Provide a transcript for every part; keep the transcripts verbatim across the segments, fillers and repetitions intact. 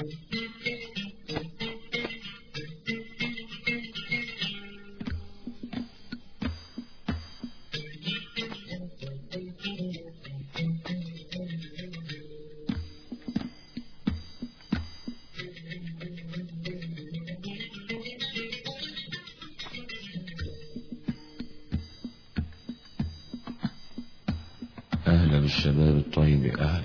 أهلا بالشباب الطيب، أهلا.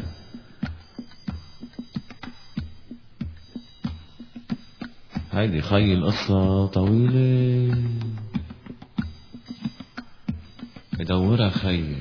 هيدي خي القصة طويلة، بدورها خي.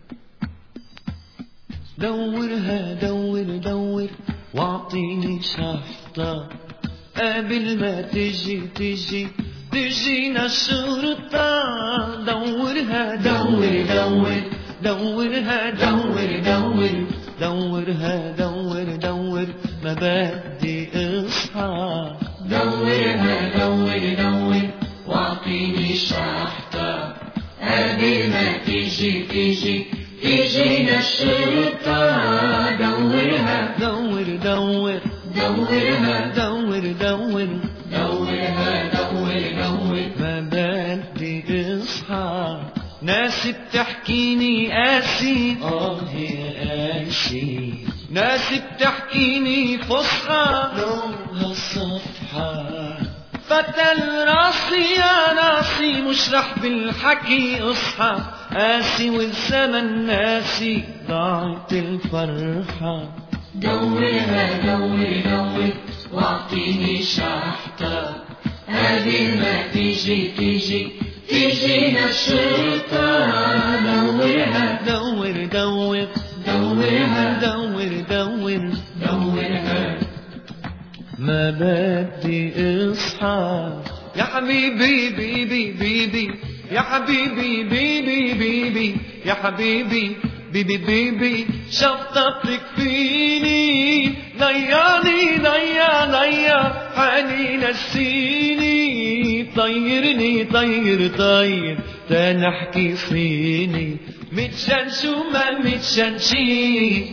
دورها دور دور واعطيني شحطة قبل ما تجي تجي تجينا الشرطة. دورها دور دور دورها دور دور دورها دور دور ما بدي اصحى. دورها دور دور واعطيني شحطة قبل ما تيجي تيجي تيجينا الشرطة. دورها دور دور دورها دور دور دورها دور دور ما بدي اصحى. ناس بتحكيني قاسي، آه يا قاسي، ناس بتحكيني فصحى لونها الصفحة. فتل راسي يا ناسي، مش رح بالحكي اصحى. قاسي والزمن ناسي، ضاعت الفرحة. دورها دور دور واعطيني شحطة قبل ما تيجي تيجي تيجينا الشرطة. دورها دور دور دورها دور دور دورها ما بدي اصحى. يا حبيبي بيبي بيبي يا حبيبي بيبي بيبي يا حبيبي بيبي بيبي شططك فيني. ضيعني ضيع ضيع حالي نسيني. طيرني طير طير تنحكي فيني. متشنشو ما متشنشي،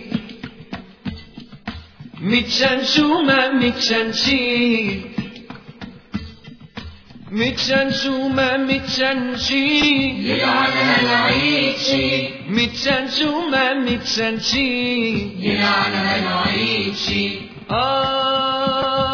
متشنشو ما متشنشي، متشنشو ما متشنشي. يلعنها العيشي، متشنشو ما متشنشي، يلعنها العيشي. آه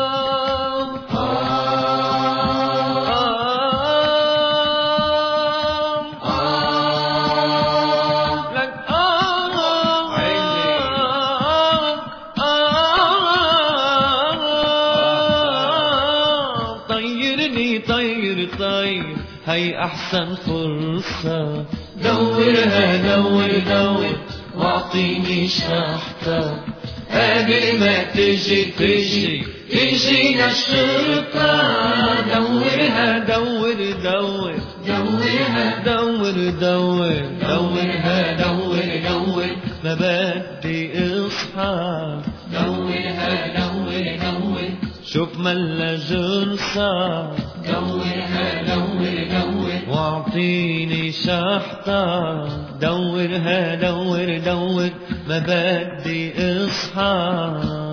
طير طير هي أحسن فرصة. دورها دور دور واعطيني شحطة قبل ما تجي تجي تجينا الشرطة. دورها دور دور دورها دور دور دورها دور دور ما بدي اصحى. دورها دور دور شوف ملا جرصة. دورها دور دور واعطيني شحطة. دورها دور دور ما بدي اصحى.